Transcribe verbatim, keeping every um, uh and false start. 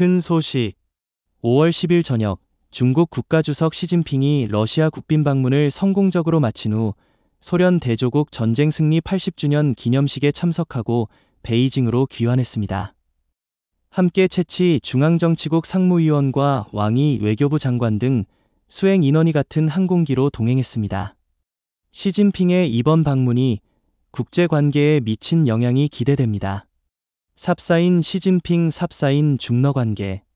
큰 소식. 오월 십일 저녁, 중국 국가주석 시진핑이 러시아 국빈 방문을 성공적으로 마친 후 소련 대조국 전쟁 승리 팔십 주년 기념식에 참석하고 베이징으로 귀환했습니다. 함께 채치 중앙정치국 상무위원과 왕이 외교부 장관 등 수행 인원이 같은 항공기로 동행했습니다. 시진핑의 이번 방문이 국제관계에 미친 영향이 기대됩니다. 삽사인 시진핑 삽사인 중러관계.